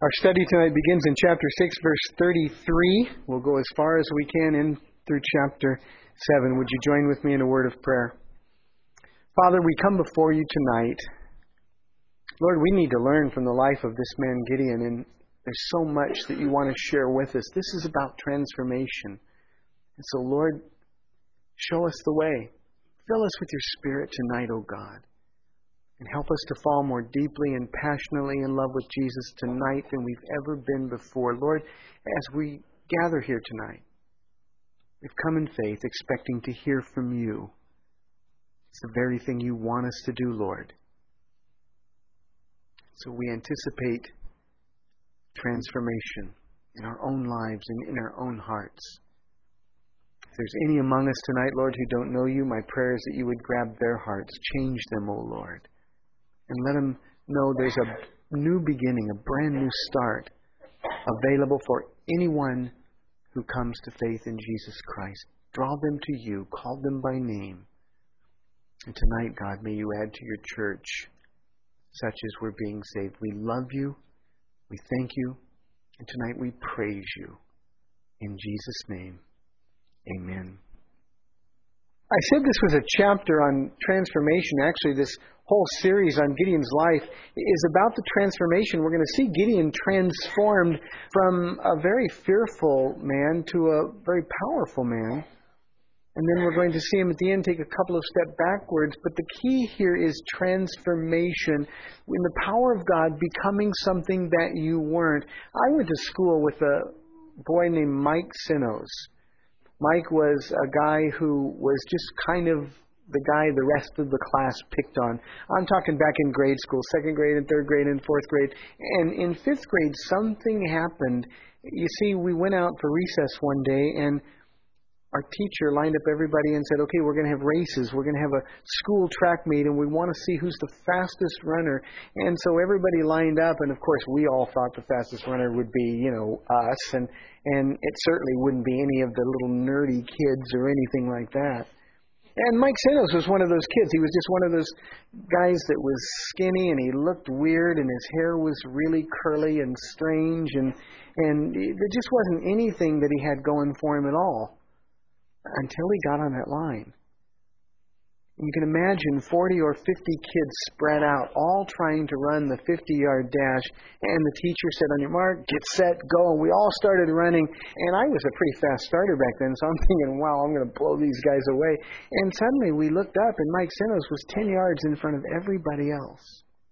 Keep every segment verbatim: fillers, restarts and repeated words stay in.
Our study tonight begins in chapter six, verse thirty-three. We'll go as far as we can in through chapter seven. Would you join with me in a word of prayer? Father, we come before you tonight. Lord, we need to learn from the life of this man Gideon, and there's so much that you want to share with us. This is about transformation. And so, Lord, show us the way. Fill us with your Spirit tonight, O God. And help us to fall more deeply and passionately in love with Jesus tonight than we've ever been before. Lord, as we gather here tonight, we've come in faith expecting to hear from you. It's the very thing you want us to do, Lord. So we anticipate transformation in our own lives and in our own hearts. If there's any among us tonight, Lord, who don't know you, my prayer is that you would grab their hearts, change them, O Lord. And let them know there's a new beginning, a brand new start available for anyone who comes to faith in Jesus Christ. Draw them to you. Call them by name. And tonight, God, may you add to your church such as we're being saved. We love you. We thank you. And tonight we praise you. In Jesus' name, amen. I said this was a chapter on transformation. Actually, this whole series on Gideon's life is about the transformation. We're going to see Gideon transformed from a very fearful man to a very powerful man. And then we're going to see him at the end take a couple of steps backwards. But the key here is transformation. In the power of God becoming something that you weren't. I went to school with a boy named Mike Sinos. Mike was a guy who was just kind of the guy the rest of the class picked on. I'm talking back in grade school, second grade and third grade and fourth grade. And in fifth grade, something happened. You see, we went out for recess one day, and our teacher lined up everybody and said, okay, we're going to have races. We're going to have a school track meet, and we want to see who's the fastest runner. And so everybody lined up, and of course, we all thought the fastest runner would be, you know, us. And, and it certainly wouldn't be any of the little nerdy kids or anything like that. And Mike Sinos was one of those kids. He was just one of those guys that was skinny, and he looked weird, and his hair was really curly and strange, and, and there just wasn't anything that he had going for him at all. Until he got on that line. You can imagine forty or fifty kids spread out, all trying to run the fifty-yard dash. And the teacher said, on your mark, get set, go. And we all started running. And I was a pretty fast starter back then, so I'm thinking, wow, I'm going to blow these guys away. And suddenly we looked up, and Mike Sinos was ten yards in front of everybody else.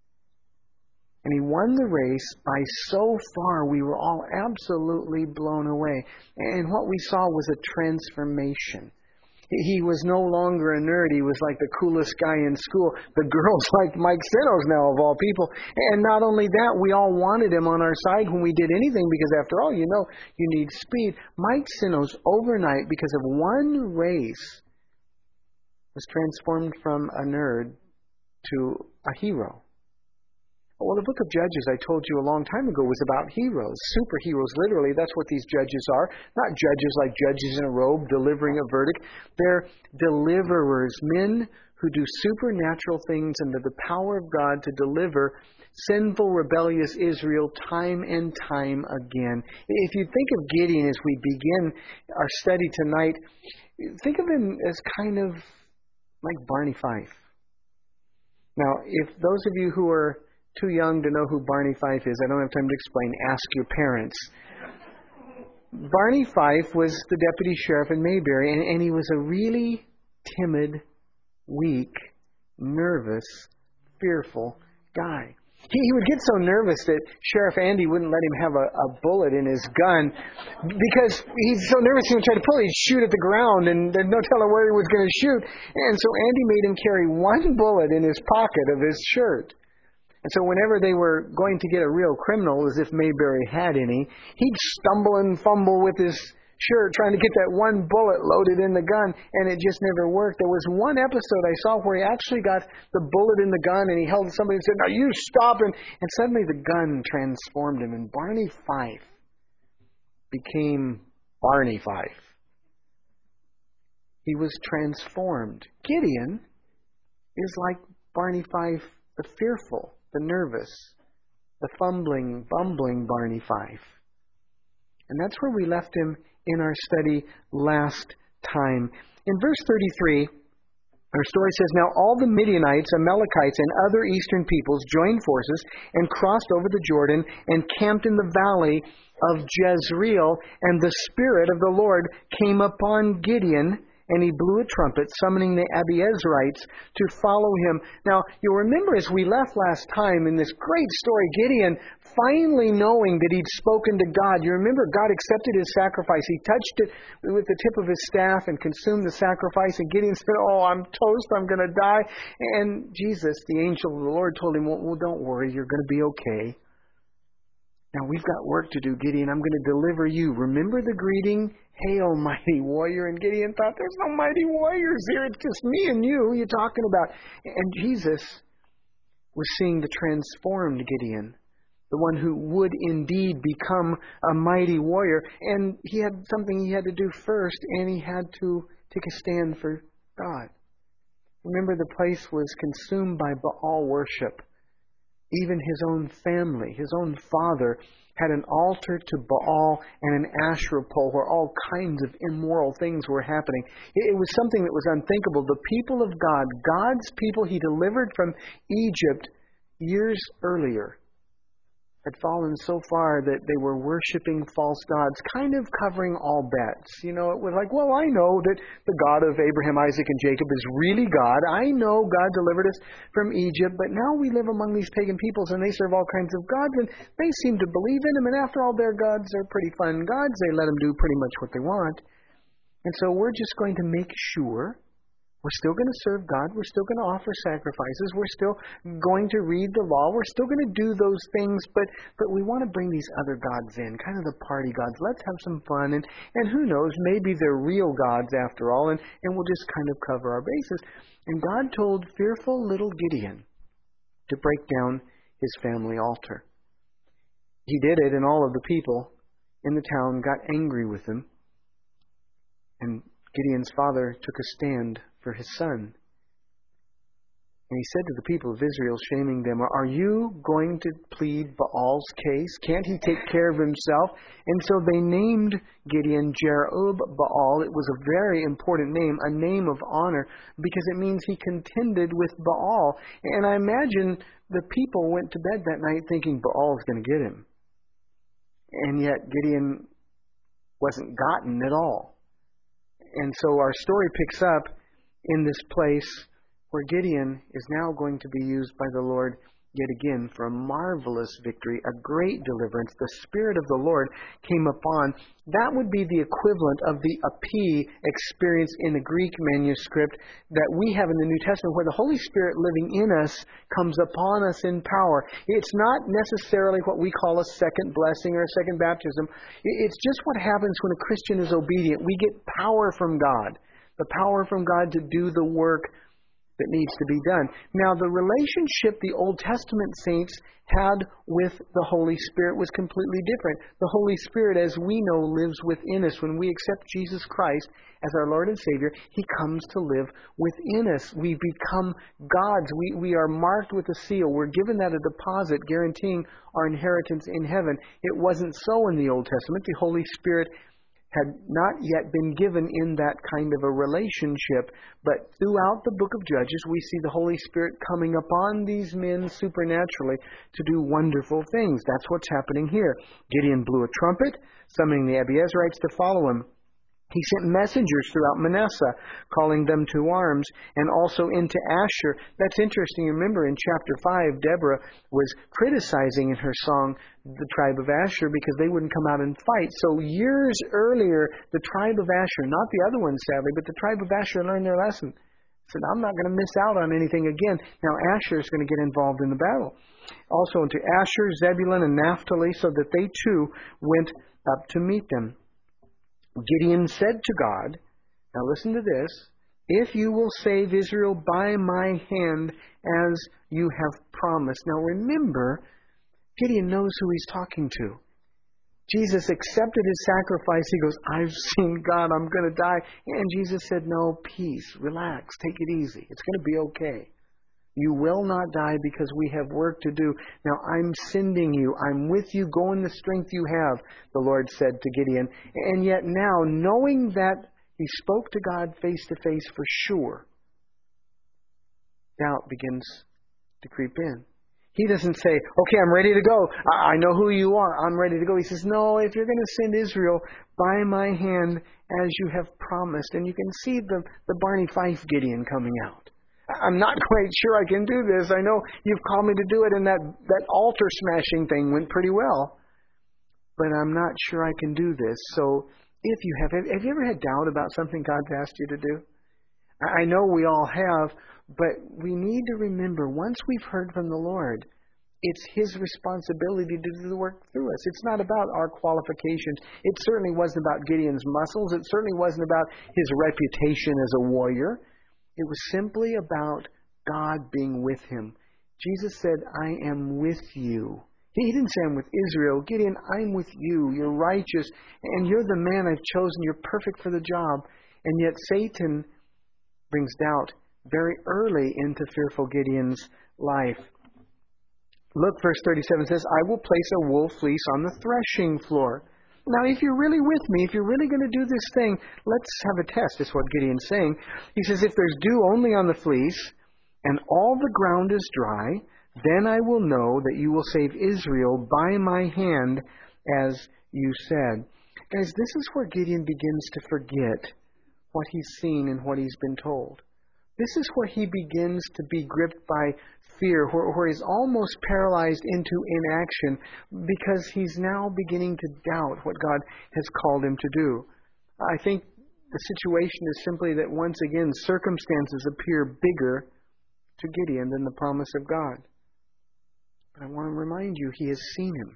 And he won the race by so far, we were all absolutely blown away. And what we saw was a transformation. He was no longer a nerd. He was like the coolest guy in school. The girls liked Mike Sinos now, of all people. And not only that, we all wanted him on our side when we did anything, because after all, you know, you need speed. Mike Sinos, overnight, because of one race, was transformed from a nerd to a hero. Well, the book of Judges, I told you a long time ago, was about heroes, superheroes, literally. That's what these judges are. Not judges like judges in a robe delivering a verdict. They're deliverers, men who do supernatural things under the power of God to deliver sinful, rebellious Israel time and time again. If you think of Gideon as we begin our study tonight, think of him as kind of like Barney Fife. Now, if those of you who are too young to know who Barney Fife is, I don't have time to explain. Ask your parents. Barney Fife was the deputy sheriff in Mayberry, and, and he was a really timid, weak, nervous, fearful guy. He, he would get so nervous that Sheriff Andy wouldn't let him have a, a bullet in his gun because he's so nervous he would try to pull it. He'd shoot at the ground, and there's no telling where he was going to shoot. And so Andy made him carry one bullet in his pocket of his shirt. And so whenever they were going to get a real criminal, as if Mayberry had any, he'd stumble and fumble with his shirt trying to get that one bullet loaded in the gun, and it just never worked. There was one episode I saw where he actually got the bullet in the gun, and he held somebody and said, now you stop, and, and suddenly the gun transformed him, and Barney Fife became Barney Fife. He was transformed. Gideon is like Barney Fife, the fearful, the nervous, the fumbling, bumbling Barney Fife. And that's where we left him in our study last time. In verse thirty-three, our story says, "Now all the Midianites, Amalekites, and other eastern peoples joined forces and crossed over the Jordan and camped in the valley of Jezreel. And the Spirit of the Lord came upon Gideon, and he blew a trumpet, summoning the Abiezrites to follow him." Now, you'll remember as we left last time in this great story, Gideon finally knowing that he'd spoken to God. You remember God accepted his sacrifice. He touched it with the tip of his staff and consumed the sacrifice. And Gideon said, "Oh, I'm toast. I'm going to die." And Jesus, the angel of the Lord, told him, well, well, don't worry. You're going to be okay. Now, we've got work to do, Gideon. I'm going to deliver you. Remember the greeting? "Hail, mighty warrior." And Gideon thought, there's no mighty warriors here. It's just me and you you're talking about. And Jesus was seeing the transformed Gideon, the one who would indeed become a mighty warrior. And he had something he had to do first, and he had to take a stand for God. Remember, the place was consumed by Baal worship. Even his own family, his own father, had an altar to Baal and an Asherah pole where all kinds of immoral things were happening. It was something that was unthinkable. The people of God, God's people he delivered from Egypt years earlier, had fallen so far that they were worshiping false gods, kind of covering all bets. You know, it was like, well, I know that the God of Abraham, Isaac, and Jacob is really God. I know God delivered us from Egypt, but now we live among these pagan peoples, and they serve all kinds of gods, and they seem to believe in them, and after all, their gods are pretty fun gods. They let them do pretty much what they want. And so we're just going to make sure we're still going to serve God. We're still going to offer sacrifices. We're still going to read the law. We're still going to do those things, but but we want to bring these other gods in, kind of the party gods. Let's have some fun, and, and who knows, maybe they're real gods after all, and, and we'll just kind of cover our bases. And God told fearful little Gideon to break down his family altar. He did it, and all of the people in the town got angry with him. And Gideon's father took a stand for his son. And he said to the people of Israel, shaming them, "Are you going to plead Baal's case? Can't he take care of himself?" And so they named Gideon Jerub-Baal. It was a very important name, a name of honor, because it means he contended with Baal. And I imagine the people went to bed that night thinking Baal's going to get him. And yet Gideon wasn't gotten at all. And so our story picks up in this place where Gideon is now going to be used by the Lord yet again for a marvelous victory, a great deliverance. The Spirit of the Lord came upon. That would be the equivalent of the api experience in the Greek manuscript that we have in the New Testament, where the Holy Spirit living in us comes upon us in power. It's not necessarily what we call a second blessing or a second baptism. It's just what happens when a Christian is obedient. We get power from God, the power from God to do the work that needs to be done. Now, the relationship the Old Testament saints had with the Holy Spirit was completely different. The Holy Spirit, as we know, lives within us. When we accept Jesus Christ as our Lord and Savior, He comes to live within us. We become God's. We, we are marked with a seal. We're given that a deposit guaranteeing our inheritance in heaven. It wasn't so in the Old Testament. The Holy Spirit had not yet been given in that kind of a relationship. But throughout the book of Judges, we see the Holy Spirit coming upon these men supernaturally to do wonderful things. That's what's happening here. Gideon blew a trumpet, summoning the Abiezrites to follow him. He sent messengers throughout Manasseh, calling them to arms, and also into Asher. That's interesting. Remember, in chapter five, Deborah was criticizing in her song the tribe of Asher because they wouldn't come out and fight. So years earlier, the tribe of Asher, not the other ones, sadly, but the tribe of Asher learned their lesson. Said, I'm not going to miss out on anything again. Now Asher is going to get involved in the battle. Also into Asher, Zebulun, and Naphtali, so that they too went up to meet them. Gideon said to God, now listen to this, if you will save Israel by my hand as you have promised. Now remember, Gideon knows who he's talking to. Jesus accepted his sacrifice. He goes, I've seen God, I'm going to die. And Jesus said, no, peace, relax, take it easy. It's going to be okay. You will not die because we have work to do. Now I'm sending you. I'm with you. Go in the strength you have, the Lord said to Gideon. And yet now, knowing that he spoke to God face to face for sure, doubt begins to creep in. He doesn't say, okay, I'm ready to go. I know who you are. I'm ready to go. He says, no, if you're going to send Israel by my hand as you have promised. And you can see the, the Barney Fife Gideon coming out. I'm not quite sure I can do this. I know you've called me to do it, and that, that altar smashing thing went pretty well. But I'm not sure I can do this. So if you have, have you ever had doubt about something God's asked you to do? I know we all have, but we need to remember, once we've heard from the Lord, it's His responsibility to do the work through us. It's not about our qualifications. It certainly wasn't about Gideon's muscles. It certainly wasn't about his reputation as a warrior. It was simply about God being with him. Jesus said, I am with you. He didn't say I'm with Israel. Gideon, I'm with you. You're righteous, and you're the man I've chosen. You're perfect for the job. And yet Satan brings doubt very early into fearful Gideon's life. Look, verse thirty-seven says, I will place a wool fleece on the threshing floor. Now, if you're really with me, if you're really going to do this thing, let's have a test, is what Gideon's saying. He says, if there's dew only on the fleece, and all the ground is dry, then I will know that you will save Israel by my hand, as you said. Guys, this is where Gideon begins to forget what he's seen and what he's been told. This is where he begins to be gripped by fear, where, where he's almost paralyzed into inaction because he's now beginning to doubt what God has called him to do. I think the situation is simply that once again circumstances appear bigger to Gideon than the promise of God. But I want to remind you, he has seen him.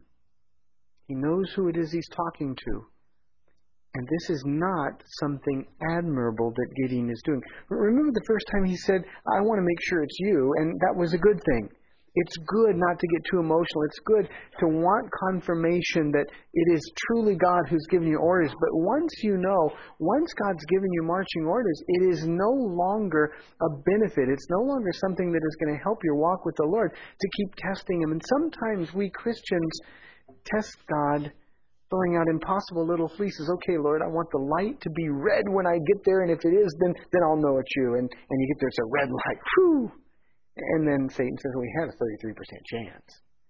He knows who it is he's talking to. And this is not something admirable that Gideon is doing. Remember the first time he said, I want to make sure it's you, and that was a good thing. It's good not to get too emotional. It's good to want confirmation that it is truly God who's giving you orders. But once you know, once God's given you marching orders, it is no longer a benefit. It's no longer something that is going to help your walk with the Lord to keep testing Him. And sometimes we Christians test God throwing out impossible little fleeces. Okay, Lord, I want the light to be red when I get there, and if it is, then then I'll know it's you. And and you get there, it's a red light. Whew! And then Satan says, well, we have a thirty-three percent chance.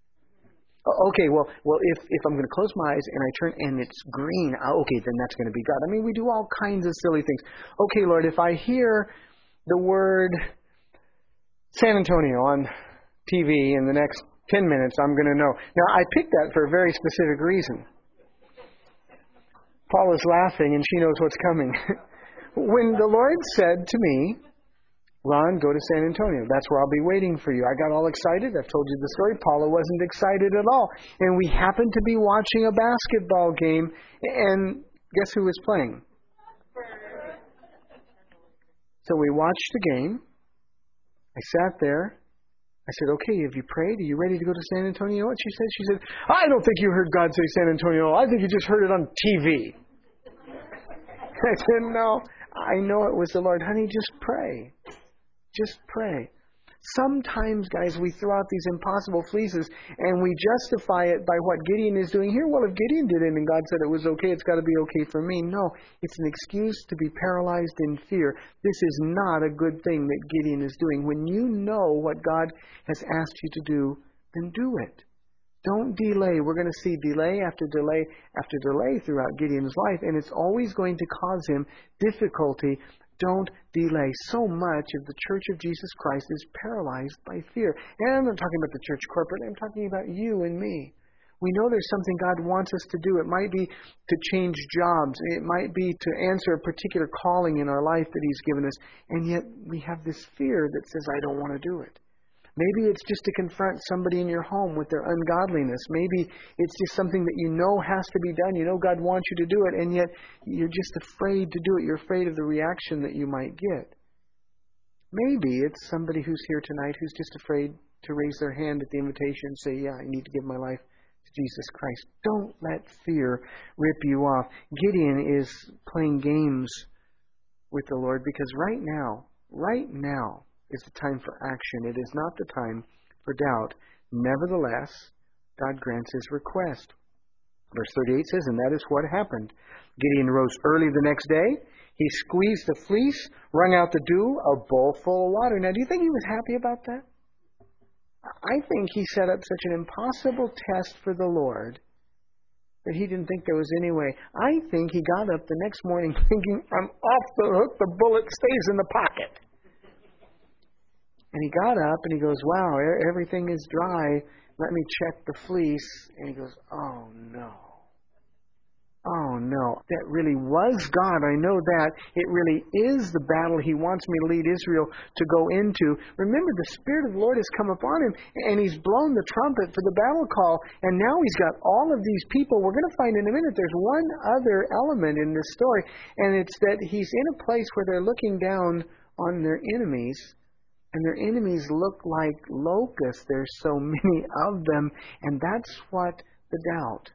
Okay, well, well, if if I'm going to close my eyes and I turn and it's green, okay, then that's going to be God. I mean, we do all kinds of silly things. Okay, Lord, if I hear the word San Antonio on T V in the next ten minutes, I'm going to know. Now, I picked that for a very specific reason. Paula's laughing, and she knows what's coming. When the Lord said to me, Ron, go to San Antonio. That's where I'll be waiting for you. I got all excited. I've told you the story. Paula wasn't excited at all. And we happened to be watching a basketball game, and guess who was playing? So we watched the game. I sat there. I said, okay, have you prayed? Are you ready to go to San Antonio? What she said? She said, I don't think you heard God say San Antonio. I think you just heard it on T V. I said, no, I know it was the Lord. Honey, just pray. Just pray. Sometimes, guys, we throw out these impossible fleeces and we justify it by what Gideon is doing here. Well, if Gideon did it and God said it was okay, it's got to be okay for me. No, it's an excuse to be paralyzed in fear. This is not a good thing that Gideon is doing. When you know what God has asked you to do, then do it. Don't delay. We're going to see delay after delay after delay throughout Gideon's life, and it's always going to cause him difficulty. Don't delay. So much of the Church of Jesus Christ is paralyzed by fear. And I'm not talking about the church corporate. I'm talking about you and me. We know there's something God wants us to do. It might be to change jobs. It might be to answer a particular calling in our life that He's given us. And yet we have this fear that says, I don't want to do it. Maybe it's just to confront somebody in your home with their ungodliness. Maybe it's just something that you know has to be done. You know God wants you to do it, and yet you're just afraid to do it. You're afraid of the reaction that you might get. Maybe it's somebody who's here tonight who's just afraid to raise their hand at the invitation and say, yeah, I need to give my life to Jesus Christ. Don't let fear rip you off. Gideon is playing games with the Lord because right now, right now, is the time for action. It is not the time for doubt. Nevertheless, God grants his request. Verse thirty-eight says, and that is what happened. Gideon rose early the next day. He squeezed the fleece, wrung out the dew, a bowl full of water. Now, do you think he was happy about that? I think he set up such an impossible test for the Lord that he didn't think there was any way. I think he got up the next morning thinking, I'm off the hook, the bullet stays in the pocket. And he got up and he goes, wow, everything is dry. Let me check the fleece. And he goes, oh no. Oh no, that really was God. I know that. It really is the battle he wants me to lead Israel to go into. Remember, the Spirit of the Lord has come upon him, and he's blown the trumpet for the battle call, and now he's got all of these people. We're going to find in a minute there's one other element in this story, and it's that he's in a place where they're looking down on their enemies, and their enemies look like locusts. There's so many of them, and that's what the doubt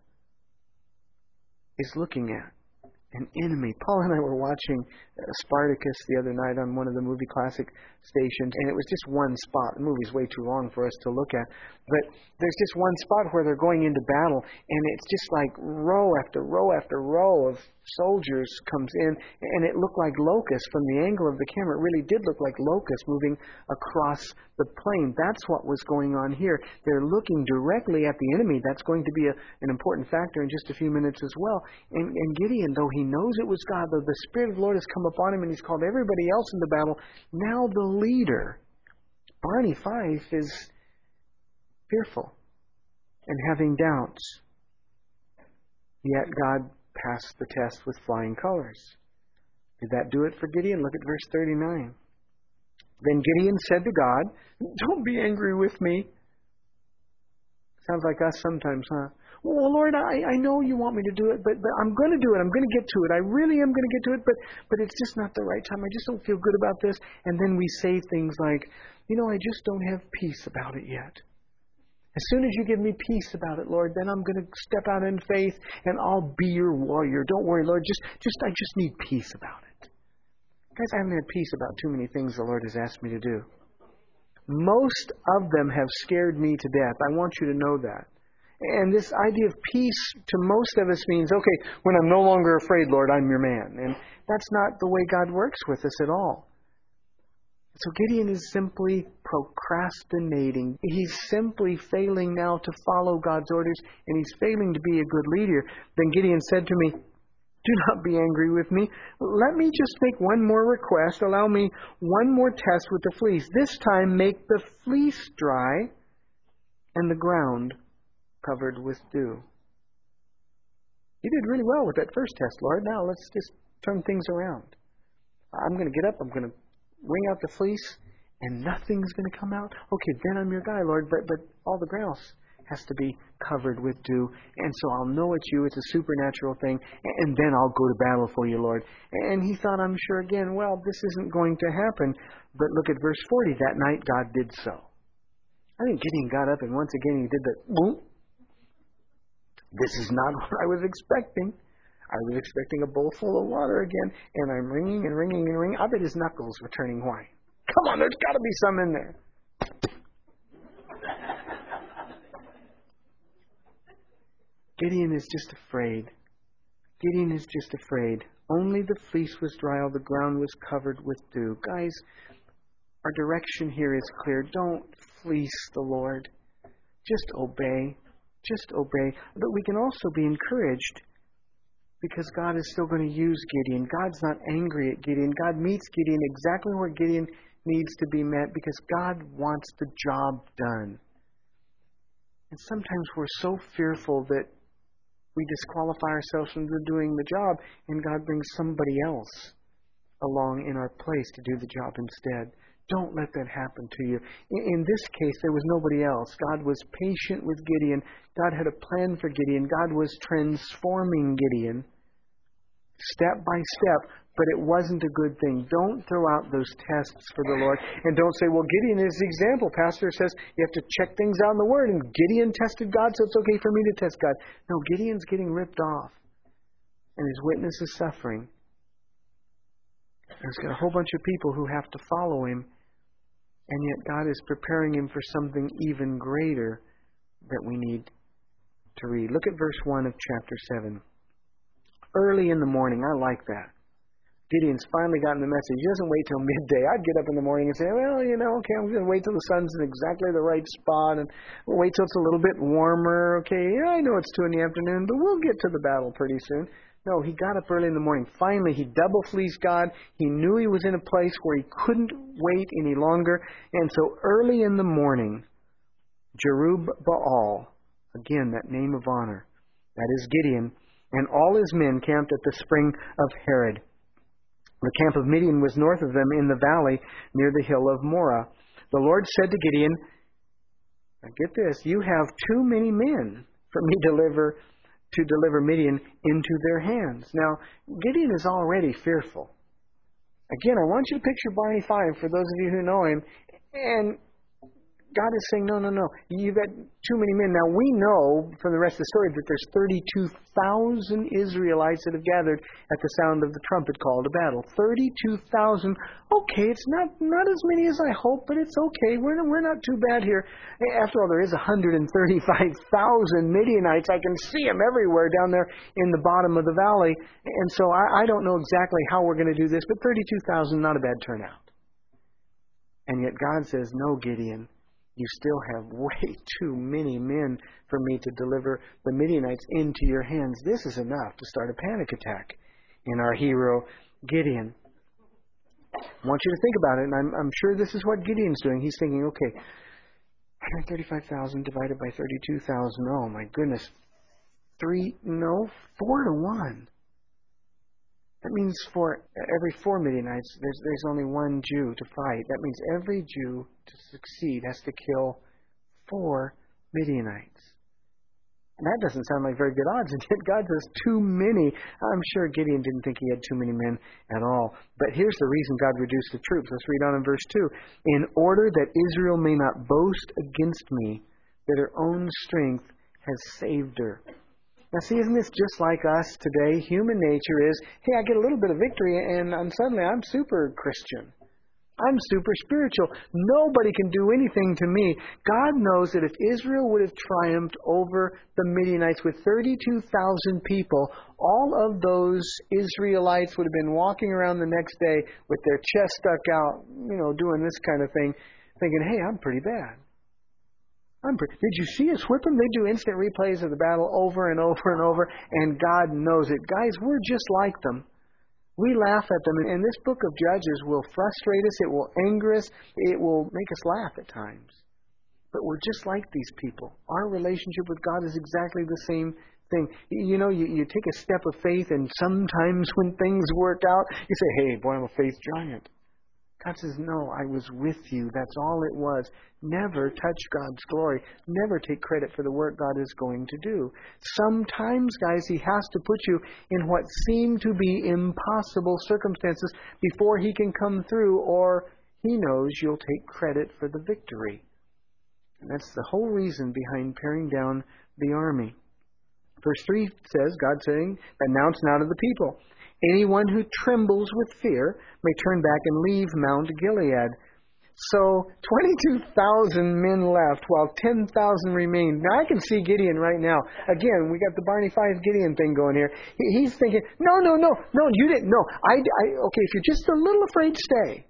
is looking at. An enemy. Paul and I were watching Spartacus the other night on one of the movie classic stations, and it was just one spot. The movie's way too long for us to look at. But there's just one spot where they're going into battle, and it's just like row after row after row of soldiers comes in, and it looked like locusts. From the angle of the camera, it really did look like locusts moving across the plain. That's what was going on here. They're looking directly at the enemy. That's going to be a, an important factor in just a few minutes as well. And, and Gideon, though he knows it was God, though the Spirit of the Lord has come upon him and he's called everybody else into battle, now the leader, Barney Fife, is fearful and having doubts. Yet God passed the test with flying colors. Did that do it for Gideon? Look at verse thirty-nine. Then Gideon said to God, don't be angry with me. Sounds like us sometimes, huh? Well, Lord, I, I know you want me to do it, but, but I'm going to do it. I'm going to get to it. I really am going to get to it, but, but it's just not the right time. I just don't feel good about this. And then we say things like, you know, I just don't have peace about it yet. As soon as you give me peace about it, Lord, then I'm going to step out in faith and I'll be your warrior. Don't worry, Lord. Just, just, I just need peace about it. Guys, I haven't had peace about too many things the Lord has asked me to do. Most of them have scared me to death. I want you to know that. And this idea of peace to most of us means, okay, when I'm no longer afraid, Lord, I'm your man. And that's not the way God works with us at all. So Gideon is simply procrastinating. He's simply failing now to follow God's orders, and he's failing to be a good leader. Then Gideon said to me, do not be angry with me. Let me just make one more request. Allow me one more test with the fleece. This time make the fleece dry and the ground covered with dew. You did really well with that first test, Lord. Now let's just turn things around. I'm going to get up. I'm going to wring out the fleece, and nothing's going to come out. Okay, then I'm your guy, Lord. But but all the ground has to be covered with dew, and so I'll know it's you. It's a supernatural thing, and then I'll go to battle for you, Lord. And he thought, I'm sure again, well, this isn't going to happen. But look at verse forty. That night God did so. I think Gideon got up, and once again he did the. This is not what I was expecting. I was expecting a bowl full of water again, and I'm ringing and ringing and ringing. I bet his knuckles were turning white. Come on, there's got to be some in there. Gideon is just afraid. Gideon is just afraid. Only the fleece was dry, all the ground was covered with dew. Guys, our direction here is clear. Don't fleece the Lord. Just obey. Just obey. But we can also be encouraged because God is still going to use Gideon. God's not angry at Gideon. God meets Gideon exactly where Gideon needs to be met because God wants the job done. And sometimes we're so fearful that we disqualify ourselves from doing the job, and God brings somebody else along in our place to do the job instead. Don't let that happen to you. In this case, there was nobody else. God was patient with Gideon. God had a plan for Gideon. God was transforming Gideon step by step, but it wasn't a good thing. Don't throw out those tests for the Lord. And don't say, well, Gideon is the example. Pastor says you have to check things out in the Word, and Gideon tested God, so it's okay for me to test God. No, Gideon's getting ripped off, and his witness is suffering. There's got a whole bunch of people who have to follow him. And yet God is preparing him for something even greater that we need to read. Look at verse one of chapter seven. Early in the morning, I like that. Gideon's finally gotten the message. He doesn't wait till midday. I'd get up in the morning and say, well, you know, okay, I'm going to wait till the sun's in exactly the right spot, and we'll wait till it's a little bit warmer. Okay, yeah, I know it's two in the afternoon, but we'll get to the battle pretty soon. No, he got up early in the morning. Finally, he double fleeced God. He knew he was in a place where he couldn't wait any longer. And so early in the morning, Jerubbaal, again, that name of honor, that is Gideon, and all his men camped at the spring of Harod. The camp of Midian was north of them in the valley near the hill of Morah. The Lord said to Gideon, now get this, you have too many men for me to deliver, to deliver Midian into their hands. Now, Gideon is already fearful. Again, I want you to picture Barney Fife, for those of you who know him, and God is saying, no, no, no, you've got too many men. Now, we know from the rest of the story that there's thirty-two thousand Israelites that have gathered at the sound of the trumpet call to battle. thirty-two thousand. Okay, it's not, not as many as I hope, but it's okay. We're, we're not too bad here. After all, there is one hundred thirty-five thousand Midianites. I can see them everywhere down there in the bottom of the valley. And so I, I don't know exactly how we're going to do this, but thirty-two thousand, not a bad turnout. And yet God says, no, Gideon, you still have way too many men for me to deliver the Midianites into your hands. This is enough to start a panic attack in our hero, Gideon. I want you to think about it, and I'm, I'm sure this is what Gideon's doing. He's thinking, okay, one hundred thirty-five thousand divided by thirty-two thousand. Oh, my goodness. Three, no, four to one. That means for every four Midianites, there's, there's only one Jew to fight. That means every Jew to succeed has to kill four Midianites. And that doesn't sound like very good odds. And yet God says too many. I'm sure Gideon didn't think he had too many men at all. But here's the reason God reduced the troops. Let's read on in verse two. In order that Israel may not boast against me, that her own strength has saved her. Now see, isn't this just like us today? Human nature is, hey, I get a little bit of victory and I'm suddenly I'm super Christian. I'm super spiritual. Nobody can do anything to me. God knows that if Israel would have triumphed over the Midianites with thirty-two thousand people, all of those Israelites would have been walking around the next day with their chest stuck out, you know, doing this kind of thing, thinking, hey, I'm pretty bad. I'm pretty, did you see us whip them? They do instant replays of the battle over and over and over, and God knows it. Guys, we're just like them. We laugh at them, and this book of Judges will frustrate us, it will anger us, it will make us laugh at times. But we're just like these people. Our relationship with God is exactly the same thing. You know, you, you take a step of faith, and sometimes when things work out, you say, hey, boy, I'm a faith giant. God says, no, I was with you. That's all it was. Never touch God's glory. Never take credit for the work God is going to do. Sometimes, guys, He has to put you in what seem to be impossible circumstances before He can come through, or He knows you'll take credit for the victory. And that's the whole reason behind paring down the army. Verse three says, God saying, announce now to the people, anyone who trembles with fear may turn back and leave Mount Gilead. So twenty-two thousand men left while ten thousand remained. Now I can see Gideon right now. Again, we got the Barney Fife Gideon thing going here. He, he's thinking, no, no, no, no, you didn't. No, I, I, okay, if you're just a little afraid, stay.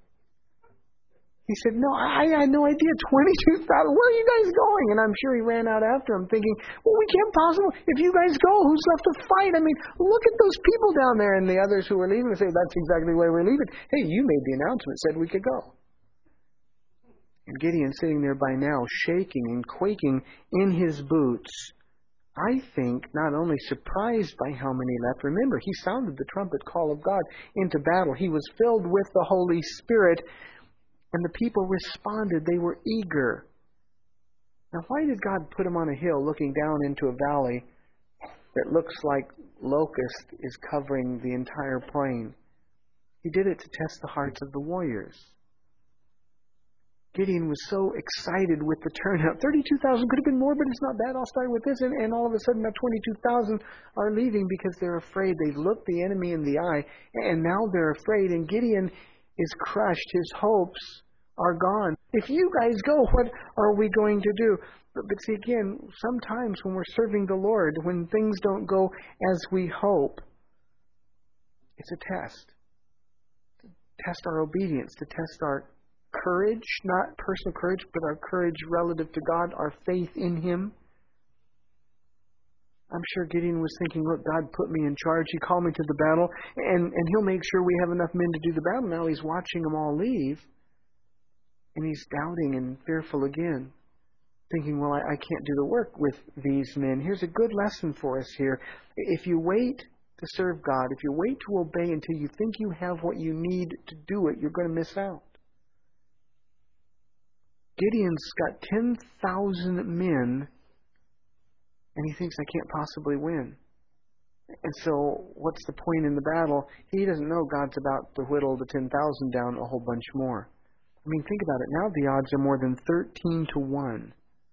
He said, no, I, I had no idea. twenty-two thousand. Where are you guys going? And I'm sure he ran out after him thinking, well, we can't possibly. If you guys go, who's left to fight? I mean, look at those people down there. And the others who were leaving say, that's exactly why we're leaving. Hey, you made the announcement, said we could go. And Gideon sitting there by now, shaking and quaking in his boots, I think not only surprised by how many left. Remember, he sounded the trumpet call of God into battle. He was filled with the Holy Spirit. And the people responded. They were eager. Now, why did God put them on a hill looking down into a valley that looks like locust is covering the entire plain? He did it to test the hearts of the warriors. Gideon was so excited with the turnout. thirty-two thousand could have been more, but it's not bad. I'll start with this. And, and all of a sudden, now twenty-two thousand are leaving because they're afraid. They've looked the enemy in the eye, and now they're afraid. And Gideon is crushed. His hopes are gone. If you guys go, what are we going to do? But, but see, again, sometimes when we're serving the Lord, when things don't go as we hope, it's a test. To test our obedience, to test our courage, not personal courage, but our courage relative to God, our faith in Him. I'm sure Gideon was thinking, look, God put me in charge. He called me to the battle, and, and He'll make sure we have enough men to do the battle. Now He's watching them all leave, and he's doubting and fearful again, thinking, well, I, I can't do the work with these men. Here's a good lesson for us here. If you wait to serve God, if you wait to obey until you think you have what you need to do it, you're going to miss out. Gideon's got ten thousand men, and he thinks, I can't possibly win. And so what's the point in the battle? He doesn't know God's about to whittle the ten thousand down a whole bunch more. I mean, think about it. Now the odds are more than thirteen to one.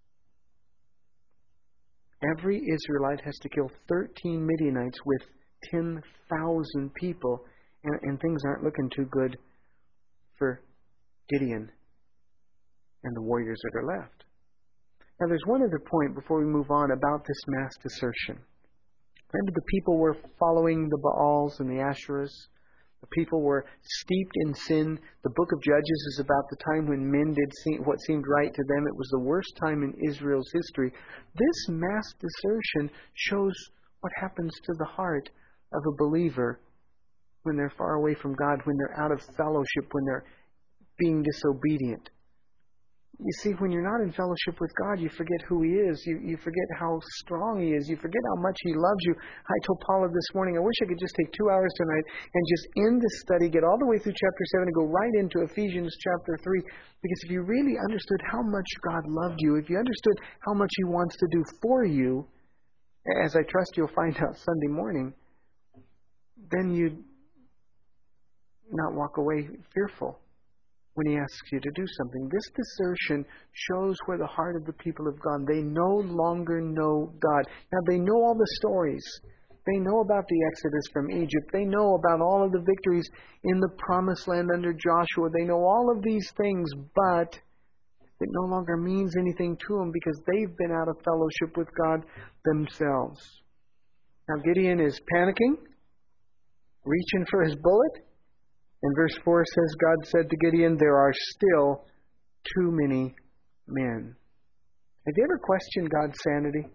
Every Israelite has to kill thirteen Midianites with ten thousand people, and, and things aren't looking too good for Gideon and the warriors that are left. Now there's one other point before we move on about this mass desertion. Remember, the people were following the Baals and the Asherahs. The people were steeped in sin. The book of Judges is about the time when men did see what seemed right to them. It was the worst time in Israel's history. This mass desertion shows what happens to the heart of a believer when they're far away from God, when they're out of fellowship, when they're being disobedient. You see, when you're not in fellowship with God, you forget who He is. You, you forget how strong He is. You forget how much He loves you. I told Paula this morning, I wish I could just take two hours tonight and just end this study, get all the way through chapter seven, and go right into Ephesians chapter three. Because if you really understood how much God loved you, if you understood how much He wants to do for you, as I trust you'll find out Sunday morning, then you'd not walk away fearful when He asks you to do something. This desertion shows where the heart of the people have gone. They no longer know God. Now, they know all the stories. They know about the Exodus from Egypt. They know about all of the victories in the Promised Land under Joshua. They know all of these things, but it no longer means anything to them because they've been out of fellowship with God themselves. Now, Gideon is panicking, reaching for his bullet. And verse four says, God said to Gideon, there are still too many men. Have you ever questioned God's sanity?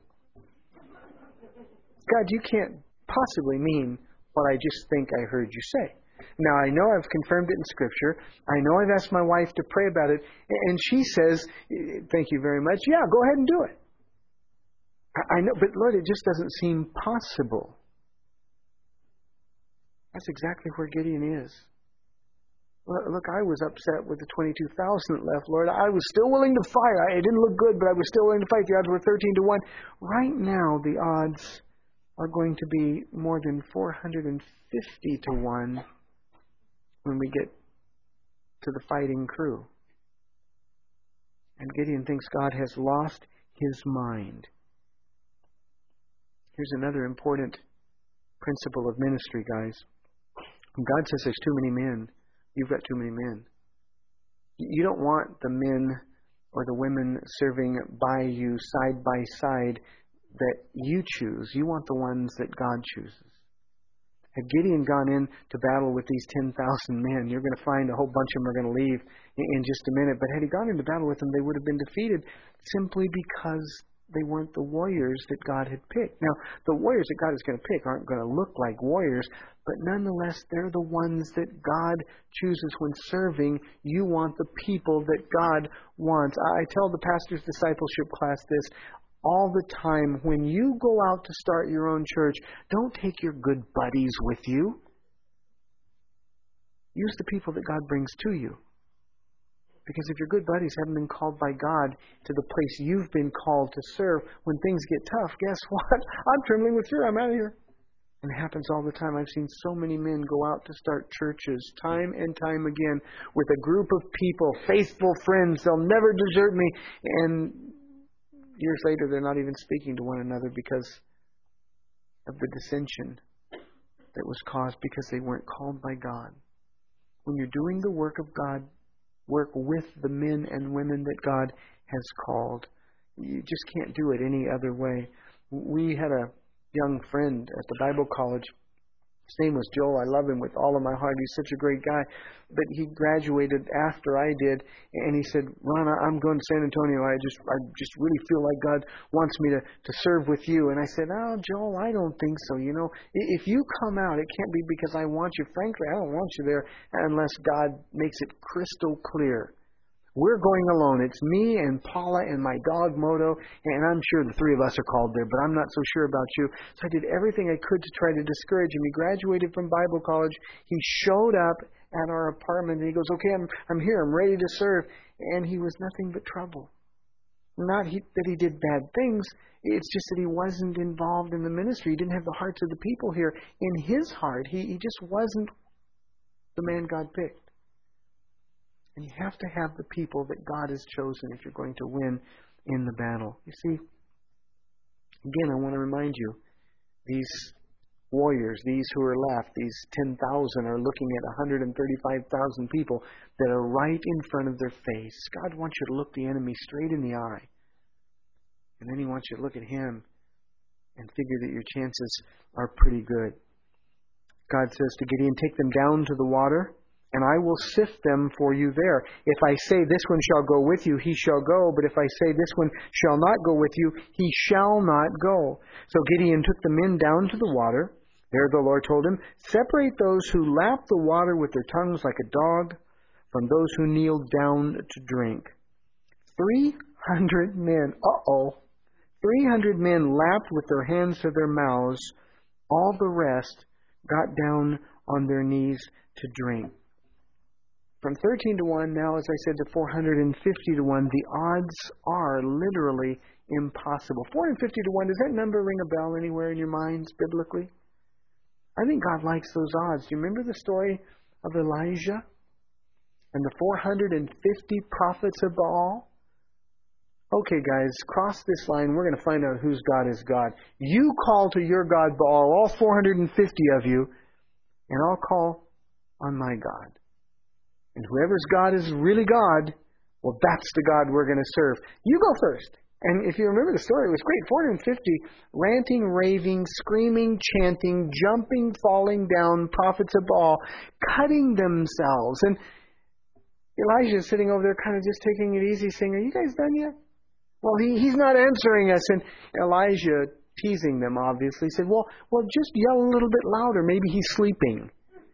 God, you can't possibly mean what I just think I heard you say. Now, I know I've confirmed it in Scripture. I know I've asked my wife to pray about it. And she says, thank you very much. Yeah, go ahead and do it. I know, but Lord, it just doesn't seem possible. That's exactly where Gideon is. Look, I was upset with the twenty-two thousand that left, Lord. I was still willing to fight. It didn't look good, but I was still willing to fight. The odds were thirteen to one. Right now, the odds are going to be more than four hundred fifty to one when we get to the fighting crew. And Gideon thinks God has lost his mind. Here's another important principle of ministry, guys. When God says there's too many men, you've got too many men. You don't want the men or the women serving by you side by side that you choose. You want the ones that God chooses. Had Gideon gone in to battle with these ten thousand men, you're going to find a whole bunch of them are going to leave in just a minute. But had he gone into battle with them, they would have been defeated simply because they weren't the warriors that God had picked. Now, the warriors that God is going to pick aren't going to look like warriors, but nonetheless, they're the ones that God chooses when serving. You want the people that God wants. I tell the pastor's discipleship class this all the time. When you go out to start your own church, don't take your good buddies with you. Use the people that God brings to you. Because if your good buddies haven't been called by God to the place you've been called to serve, when things get tough, guess what? I'm trembling with fear. I'm out of here. And it happens all the time. I've seen so many men go out to start churches time and time again with a group of people, faithful friends. They'll never desert me. And years later, they're not even speaking to one another because of the dissension that was caused because they weren't called by God. When you're doing the work of God, work with the men and women that God has called. You just can't do it any other way. We had a young friend at the Bible college. His name was Joel. I love him with all of my heart. He's such a great guy. But he graduated after I did, and he said, "Ron, I'm going to San Antonio. I just I just really feel like God wants me to, to serve with you." And I said, "Oh, Joel, I don't think so. You know, if you come out, it can't be because I want you. Frankly, I don't want you there unless God makes it crystal clear. We're going alone. It's me and Paula and my dog Moto, and I'm sure the three of us are called there, but I'm not so sure about you." So I did everything I could to try to discourage him. He graduated from Bible college. He showed up at our apartment, and he goes, "Okay, I'm I'm here. I'm ready to serve." And he was nothing but trouble. Not he, that he did bad things. It's just that he wasn't involved in the ministry. He didn't have the hearts of the people here in his heart. He, he just wasn't the man God picked. And you have to have the people that God has chosen if you're going to win in the battle. You see, again, I want to remind you, these warriors, these who are left, these ten thousand are looking at one hundred thirty-five thousand people that are right in front of their face. God wants you to look the enemy straight in the eye. And then He wants you to look at him and figure that your chances are pretty good. God says to Gideon, "Take them down to the water, and I will sift them for you there. If I say this one shall go with you, he shall go. But if I say this one shall not go with you, he shall not go." So Gideon took the men down to the water. There the Lord told him, "Separate those who lap the water with their tongues like a dog from those who kneel down to drink." Three hundred men, uh-oh, three hundred men lapped with their hands to their mouths. All the rest got down on their knees to drink. From thirteen to one, now, as I said, to four hundred fifty to one, the odds are literally impossible. four hundred fifty to one, does that number ring a bell anywhere in your minds biblically? I think God likes those odds. Do you remember the story of Elijah and the four hundred fifty prophets of Baal? Okay, guys, cross this line. We're going to find out whose God is God. You call to your God Baal, all four hundred fifty of you, and I'll call on my God. And whoever's God is really God, well, that's the God we're going to serve. You go first. And if you remember the story, it was great. four hundred fifty ranting, raving, screaming, chanting, jumping, falling down, prophets of Baal, cutting themselves. And Elijah is sitting over there kind of just taking it easy, saying, "Are you guys done yet?" Well, he, he's not answering us. And Elijah, teasing them, obviously, said, well, well, just yell a little bit louder. Maybe he's sleeping.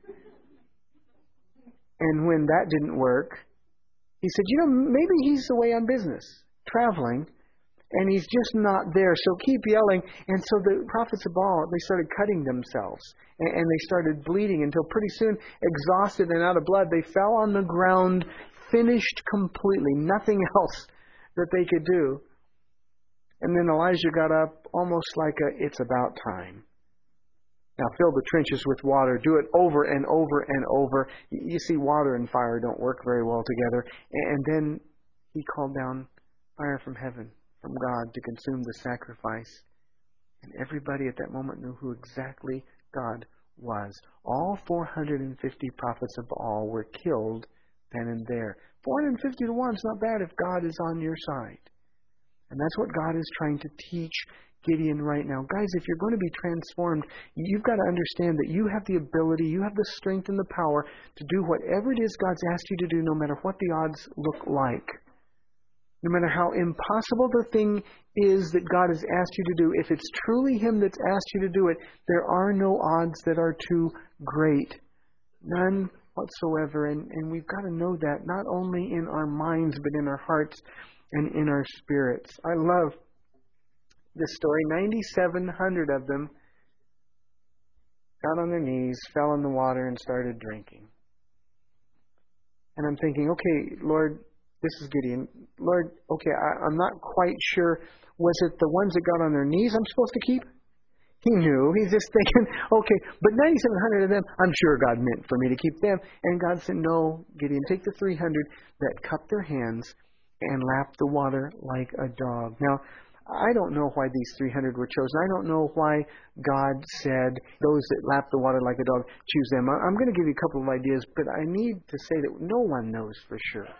And when that didn't work, he said, you know, maybe he's away on business, traveling, and he's just not there. So keep yelling. And so the prophets of Baal, they started cutting themselves, and, and they started bleeding until pretty soon, exhausted and out of blood, they fell on the ground, finished completely, nothing else that they could do. And then Elijah got up almost like a, it's about time. Now fill the trenches with water. Do it over and over and over. You see, water and fire don't work very well together. And then he called down fire from heaven, from God, to consume the sacrifice. And everybody at that moment knew who exactly God was. All four hundred fifty prophets of Baal were killed then and there. four hundred fifty to one is not bad if God is on your side. And that's what God is trying to teach Gideon right now. Guys, if you're going to be transformed, you've got to understand that you have the ability, you have the strength and the power to do whatever it is God's asked you to do, no matter what the odds look like. No matter how impossible the thing is that God has asked you to do, if it's truly Him that's asked you to do it, there are no odds that are too great. None whatsoever. And, and we've got to know that, not only in our minds, but in our hearts and in our spirits. I love this story. ninety-seven hundred of them got on their knees, fell in the water, and started drinking. And I'm thinking, okay, Lord, this is Gideon. Lord, okay, I, I'm not quite sure. Was it the ones that got on their knees I'm supposed to keep? He knew. He's just thinking, okay, but ninety-seven hundred of them, I'm sure God meant for me to keep them. And God said, no, Gideon, take the three hundred that cupped their hands and lapped the water like a dog. Now, I don't know why these three hundred were chosen. I don't know why God said those that lap the water like a dog, choose them. I'm going to give you a couple of ideas, but I need to say that no one knows for sure.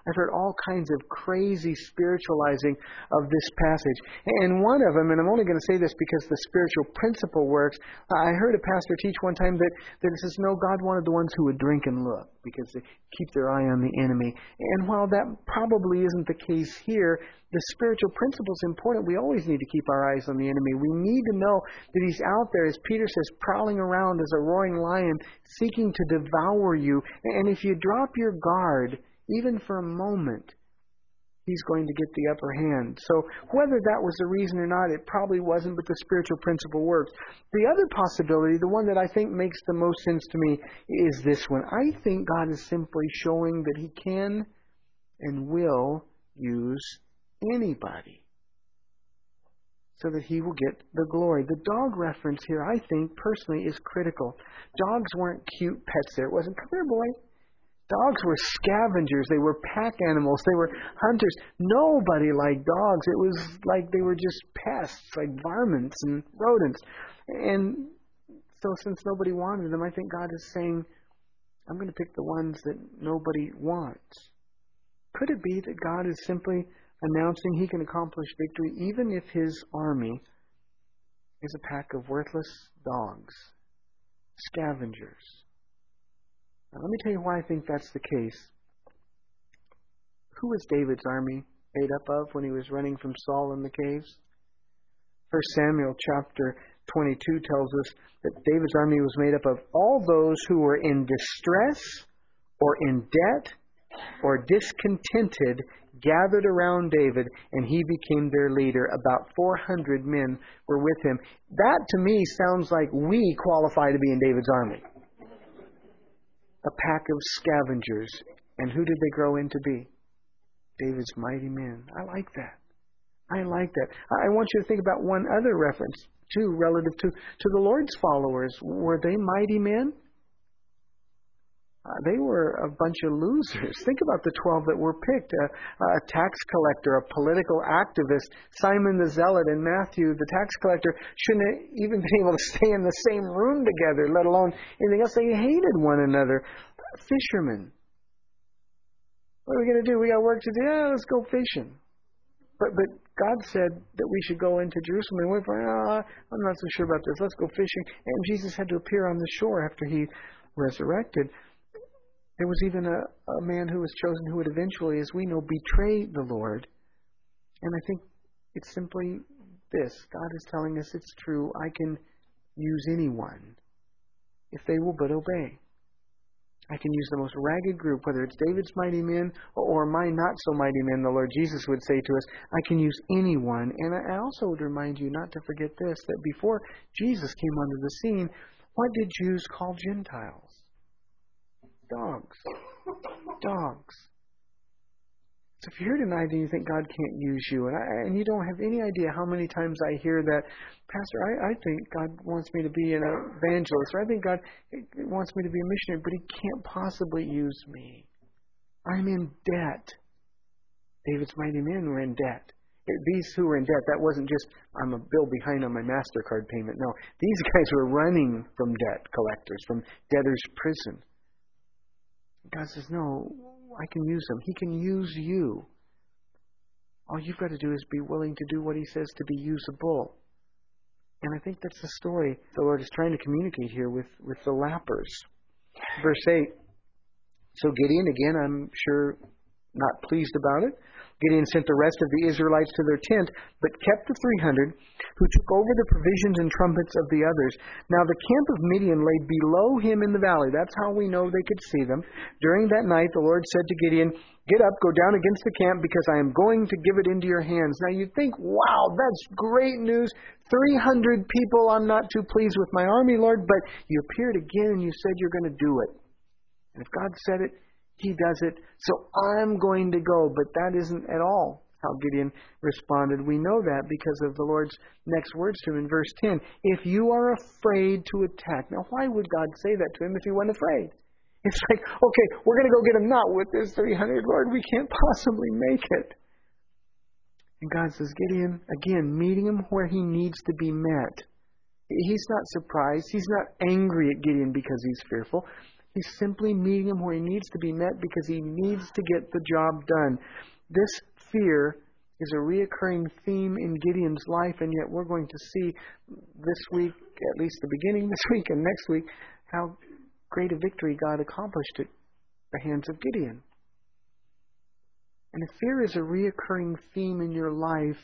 I've heard all kinds of crazy spiritualizing of this passage. And one of them, and I'm only going to say this because the spiritual principle works, I heard a pastor teach one time that, that it says, no, God wanted the ones who would drink and look because they keep their eye on the enemy. And while that probably isn't the case here, the spiritual principle is important. We always need to keep our eyes on the enemy. We need to know that he's out there, as Peter says, prowling around as a roaring lion, seeking to devour you. And if you drop your guard, even for a moment, he's going to get the upper hand. So whether that was the reason or not, it probably wasn't, but the spiritual principle works. The other possibility, the one that I think makes the most sense to me, is this one. I think God is simply showing that he can and will use anybody so that he will get the glory. The dog reference here, I think, personally, is critical. Dogs weren't cute pets there. It wasn't, come here, boy. Dogs were scavengers. They were pack animals. They were hunters. Nobody liked dogs. It was like they were just pests, like varmints and rodents. And so since nobody wanted them, I think God is saying, I'm going to pick the ones that nobody wants. Could it be that God is simply announcing he can accomplish victory even if his army is a pack of worthless dogs, scavengers? Now, let me tell you why I think that's the case. Who was David's army made up of when he was running from Saul in the caves? First Samuel chapter twenty-two tells us that David's army was made up of all those who were in distress or in debt or discontented, gathered around David, and he became their leader. About four hundred men were with him. That, to me, sounds like we qualify to be in David's army. A pack of scavengers. And who did they grow into be? David's mighty men. I like that. I like that. I want you to think about one other reference, too, relative to, to the Lord's followers. Were they mighty men? Uh, they were a bunch of losers. Think about the twelve that were picked. A, a tax collector, a political activist, Simon the Zealot, and Matthew the tax collector shouldn't have even been able to stay in the same room together, let alone anything else. They hated one another. Fishermen. What are we going to do? We got work to do. Yeah, let's go fishing. But but God said that we should go into Jerusalem. And we went, oh, I'm not so sure about this. Let's go fishing. And Jesus had to appear on the shore after he resurrected. There was even a, a man who was chosen who would eventually, as we know, betray the Lord. And I think it's simply this. God is telling us it's true. I can use anyone if they will but obey. I can use the most ragged group, whether it's David's mighty men or my not-so-mighty men, the Lord Jesus would say to us, I can use anyone. And I also would remind you not to forget this, that before Jesus came onto the scene, what did Jews call Gentiles? Dogs. Dogs. So if you're here tonight and you think God can't use you, and, I, and you don't have any idea how many times I hear that, Pastor, I, I think God wants me to be an evangelist, or I think God wants me to be a missionary, but he can't possibly use me. I'm in debt. David's mighty men were in debt. These who were in debt, that wasn't just, I'm a bill behind on my MasterCard payment. No, these guys were running from debt collectors, from debtor's prison. God says, no, I can use him. He can use you. All you've got to do is be willing to do what he says to be usable. And I think that's the story the Lord is trying to communicate here with, with the lappers. Verse eight. So Gideon, again, I'm sure not pleased about it. Gideon sent the rest of the Israelites to their tent, but kept the three hundred who took over the provisions and trumpets of the others. Now the camp of Midian lay below him in the valley. That's how we know they could see them. During that night, the Lord said to Gideon, get up, go down against the camp, because I am going to give it into your hands. Now you'd think, wow, that's great news. three hundred people, I'm not too pleased with my army, Lord, but you appeared again and you said you're going to do it. And if God said it, he does it, so I'm going to go. But that isn't at all how Gideon responded. We know that because of the Lord's next words to him in verse ten. If you are afraid to attack. Now, why would God say that to him if he wasn't afraid? It's like, okay, we're going to go get him, not with this three hundred, Lord. We can't possibly make it. And God says, Gideon, again, meeting him where he needs to be met. He's not surprised. He's not angry at Gideon because he's fearful. He's simply meeting him where he needs to be met because he needs to get the job done. This fear is a reoccurring theme in Gideon's life, and yet we're going to see this week, at least the beginning this week and next week, how great a victory God accomplished at the hands of Gideon. And if fear is a reoccurring theme in your life,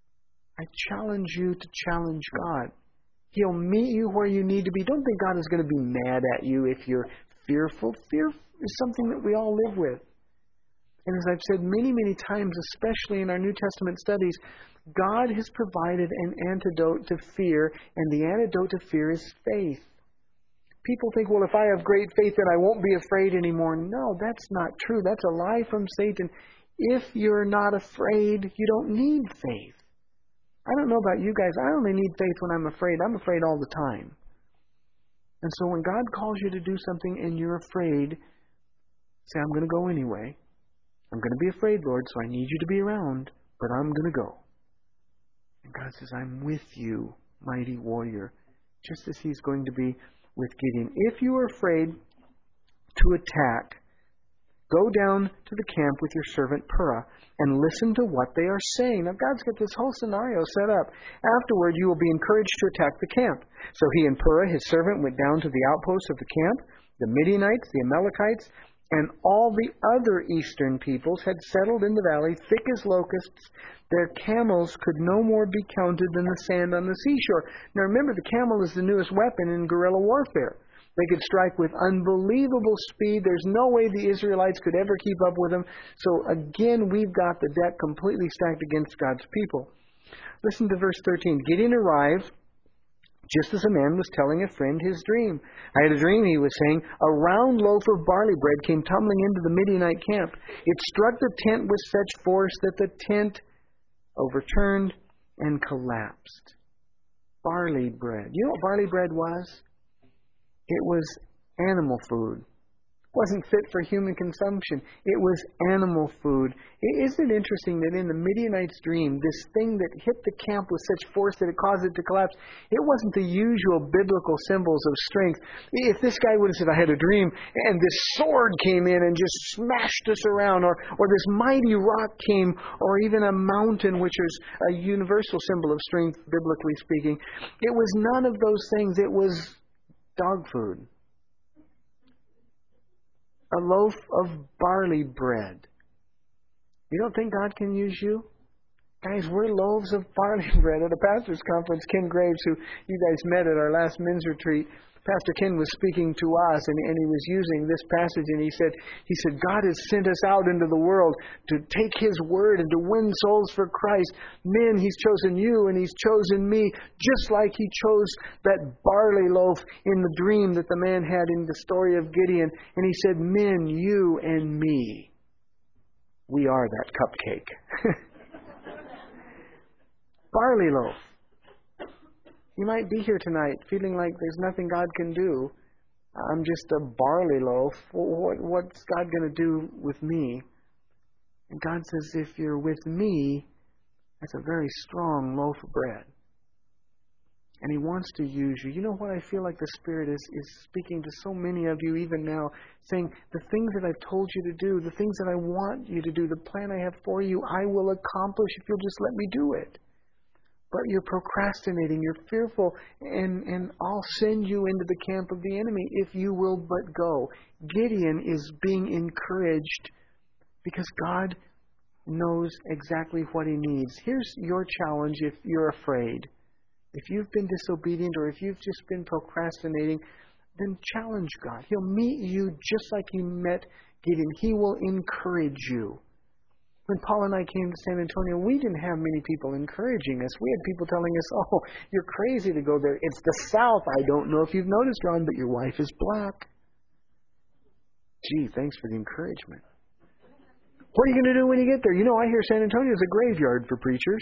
I challenge you to challenge God. He'll meet you where you need to be. Don't think God is going to be mad at you if you're fearful. Fear is something that we all live with. And as I've said many, many times, especially in our New Testament studies, God has provided an antidote to fear, and the antidote to fear is faith. People think, well, if I have great faith, then I won't be afraid anymore. No, that's not true. That's a lie from Satan. If you're not afraid, you don't need faith. I don't know about you guys. I only need faith when I'm afraid. I'm afraid all the time. And so when God calls you to do something and you're afraid, say, I'm going to go anyway. I'm going to be afraid, Lord, so I need you to be around, but I'm going to go. And God says, I'm with you, mighty warrior, just as He's going to be with Gideon. If you are afraid to attack, go down to the camp with your servant Purah and listen to what they are saying. Now, God's got this whole scenario set up. Afterward, you will be encouraged to attack the camp. So he and Purah, his servant, went down to the outposts of the camp. The Midianites, the Amalekites, and all the other eastern peoples had settled in the valley, thick as locusts. Their camels could no more be counted than the sand on the seashore. Now remember, the camel is the newest weapon in guerrilla warfare. They could strike with unbelievable speed. There's no way the Israelites could ever keep up with them. So again, we've got the deck completely stacked against God's people. Listen to verse thirteen. Gideon arrived just as a man was telling a friend his dream. I had a dream, he was saying. A round loaf of barley bread came tumbling into the Midianite camp. It struck the tent with such force that the tent overturned and collapsed. Barley bread. You know what barley bread was? It was animal food. It wasn't fit for human consumption. It was animal food. Isn't it interesting that in the Midianites' dream, this thing that hit the camp with such force that it caused it to collapse, it wasn't the usual biblical symbols of strength. If this guy would have said, I had a dream, and this sword came in and just smashed us around, or, or this mighty rock came, or even a mountain, which is a universal symbol of strength, biblically speaking, it was none of those things. It was dog food. A loaf of barley bread. You don't think God can use you? Guys, we're loaves of barley bread. At a pastor's conference, Ken Graves, who you guys met at our last men's retreat, Pastor Ken was speaking to us, and, and he was using this passage, and he said, he said, God has sent us out into the world to take His word and to win souls for Christ. Men, He's chosen you, and He's chosen me, just like He chose that barley loaf in the dream that the man had in the story of Gideon. And He said, men, you and me, we are that cupcake. Barley loaf. You might be here tonight feeling like there's nothing God can do. I'm just a barley loaf. What, what's God going to do with me? And God says, if you're with me, that's a very strong loaf of bread. And He wants to use you. You know what? I feel like the Spirit is, is speaking to so many of you even now, saying, the things that I've told you to do, the things that I want you to do, the plan I have for you, I will accomplish if you'll just let me do it. But you're procrastinating, you're fearful, and, and I'll send you into the camp of the enemy if you will but go. Gideon is being encouraged because God knows exactly what he needs. Here's your challenge if you're afraid. If you've been disobedient or if you've just been procrastinating, then challenge God. He'll meet you just like He met Gideon. He will encourage you. When Paul and I came to San Antonio, we didn't have many people encouraging us. We had people telling us, oh, you're crazy to go there. It's the South. I don't know if you've noticed, Ron, but your wife is black. Gee, thanks for the encouragement. What are you going to do when you get there? You know, I hear San Antonio is a graveyard for preachers.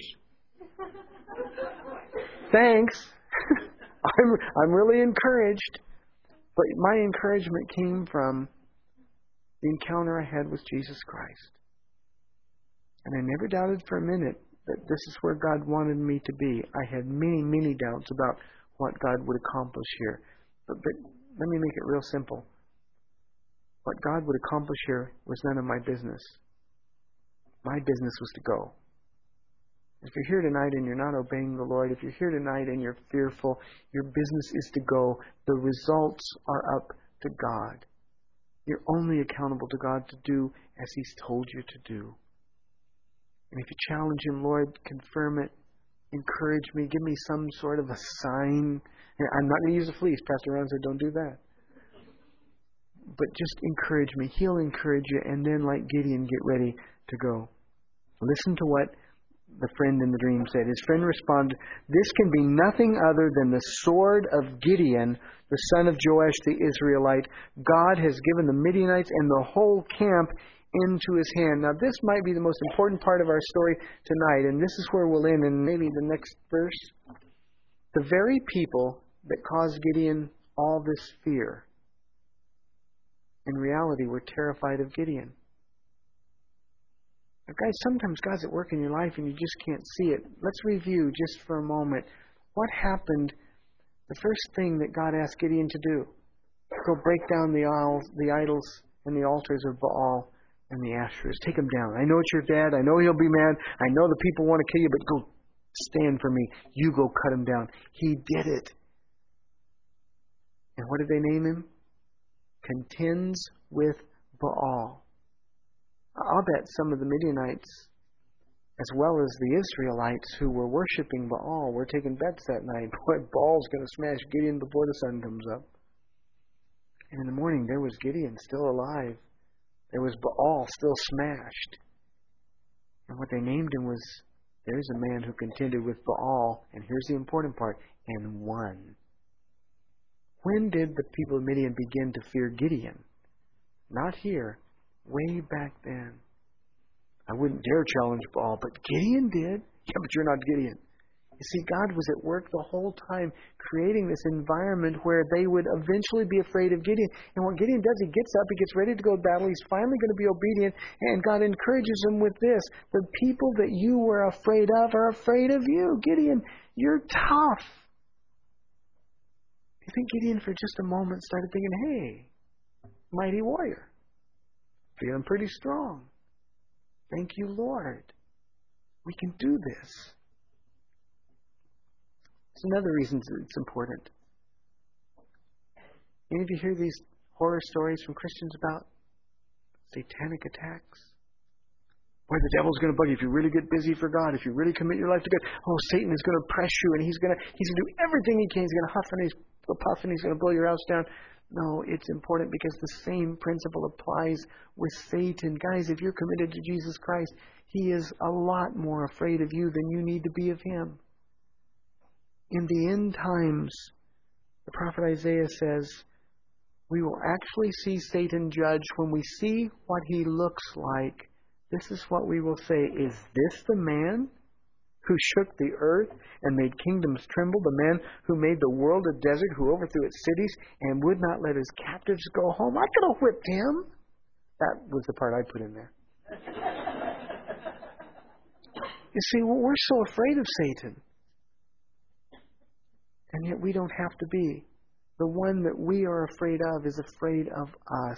Thanks. I'm, I'm really encouraged. But my encouragement came from the encounter I had with Jesus Christ. And I never doubted for a minute that this is where God wanted me to be. I had many, many doubts about what God would accomplish here. But, but let me make it real simple. What God would accomplish here was none of my business. My business was to go. If you're here tonight and you're not obeying the Lord, if you're here tonight and you're fearful, your business is to go. The results are up to God. You're only accountable to God to do as He's told you to do. And if you challenge Him, Lord, confirm it, encourage me, give me some sort of a sign. I'm not going to use a fleece. Pastor Ron said, don't do that. But just encourage me. He'll encourage you, and then, like Gideon, get ready to go. Listen to what the friend in the dream said. His friend responded, "This can be nothing other than the sword of Gideon, the son of Joash the Israelite. God has given the Midianites and the whole camp into his hand." Now, this might be the most important part of our story tonight, and this is where we'll end in maybe the next verse. The very people that caused Gideon all this fear, in reality, were terrified of Gideon. Now, guys, sometimes God's at work in your life and you just can't see it. Let's review just for a moment. What happened? The first thing that God asked Gideon to do: go break down the idols, the idols and the altars of Baal and the Asherahs. Take them down. I know it's your dad. I know he'll be mad. I know the people want to kill you, but go stand for me. You go cut them down. He did it. And what did they name him? Contends with Baal. I'll bet some of the Midianites, as well as the Israelites who were worshiping Baal, were taking bets that night. Boy, Baal's going to smash Gideon before the sun comes up. And in the morning, there was Gideon still alive. There was Baal still smashed. And what they named him was, there's a man who contended with Baal, and here's the important part, and won. When did the people of Midian begin to fear Gideon? Not here. Way back then. I wouldn't dare challenge Baal, but Gideon did. Yeah, but you're not Gideon. You see, God was at work the whole time creating this environment where they would eventually be afraid of Gideon. And what Gideon does, he gets up, he gets ready to go to battle, he's finally going to be obedient, and God encourages him with this: the people that you were afraid of are afraid of you. Gideon, you're tough. You think Gideon for just a moment started thinking, hey, mighty warrior, feeling pretty strong. Thank you, Lord. We can do this. It's another reason it's important. Any of you hear these horror stories from Christians about satanic attacks? Where the devil's going to bug you if you really get busy for God, if you really commit your life to God. Oh, Satan is going to press you, and he's going to he's going to do everything he can. He's going to huff and he's going to puff, and he's going to blow your house down. No, it's important because the same principle applies with Satan. Guys, if you're committed to Jesus Christ, He is a lot more afraid of you than you need to be of Him. In the end times, the prophet Isaiah says, we will actually see Satan judged when we see what he looks like. This is what we will say: is this the man who shook the earth and made kingdoms tremble, the man who made the world a desert, who overthrew its cities and would not let his captives go home? I could have whipped him. That was the part I put in there. You see, we're so afraid of Satan. And yet we don't have to be. The one that we are afraid of is afraid of us.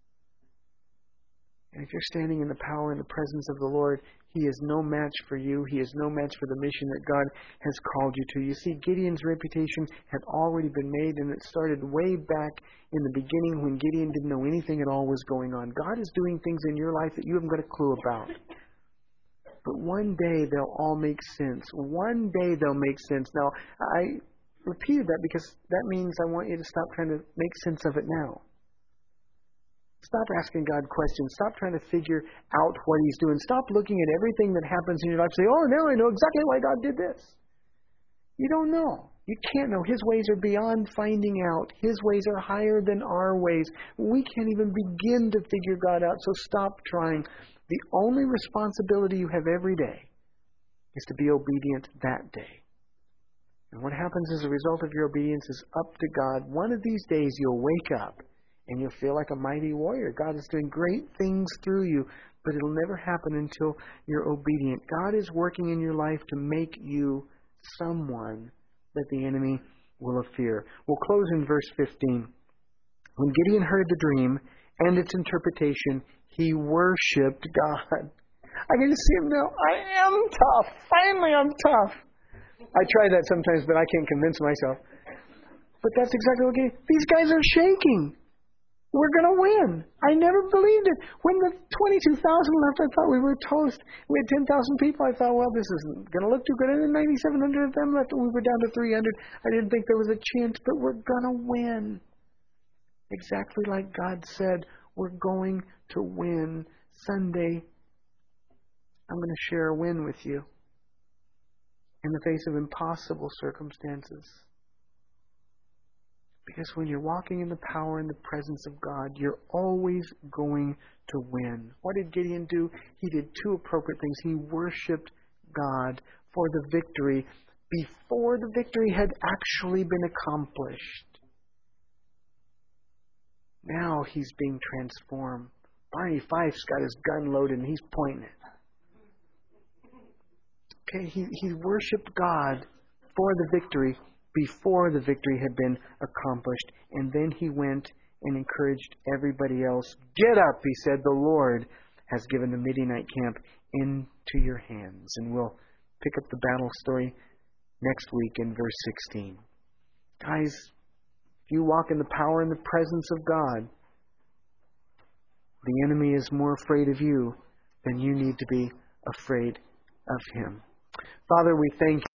And if you're standing in the power and the presence of the Lord, He is no match for you. He is no match for the mission that God has called you to. You see, Gideon's reputation had already been made, and it started way back in the beginning when Gideon didn't know anything at all was going on. God is doing things in your life that you haven't got a clue about. But one day they'll all make sense. One day they'll make sense. Now, I repeated that because that means I want you to stop trying to make sense of it now. Stop asking God questions. Stop trying to figure out what He's doing. Stop looking at everything that happens in your life and say, oh, now I know exactly why God did this. You don't know. You can't know. His ways are beyond finding out. His ways are higher than our ways. We can't even begin to figure God out, so stop trying. The only responsibility you have every day is to be obedient that day. And what happens as a result of your obedience is up to God. One of these days you'll wake up and you'll feel like a mighty warrior. God is doing great things through you, but it'll never happen until you're obedient. God is working in your life to make you someone that the enemy will fear. We'll close in verse fifteen. When Gideon heard the dream and its interpretation, he worshipped God. I can see him now. I am tough. Finally, I'm tough. I try that sometimes, but I can't convince myself. But that's exactly what okay. These guys are shaking. We're going to win. I never believed it. When the twenty-two thousand left, I thought we were toast. We had ten thousand people. I thought, well, this isn't going to look too good. And then ninety-seven hundred of them left, and we were down to three hundred. I didn't think there was a chance, but we're going to win. Exactly like God said, we're going to win. Sunday, I'm going to share a win with you in the face of impossible circumstances. Because when you're walking in the power and the presence of God, you're always going to win. What did Gideon do? He did two appropriate things. He worshipped God for the victory before the victory had actually been accomplished. Now he's being transformed. Barney Fife's got his gun loaded and he's pointing it. Okay, he, he worshipped God for the victory before the victory had been accomplished. And then he went and encouraged everybody else. Get up, he said, the Lord has given the Midianite camp into your hands. And we'll pick up the battle story next week in verse sixteen. Guys, if you walk in the power and the presence of God, the enemy is more afraid of you than you need to be afraid of him. Father, we thank you.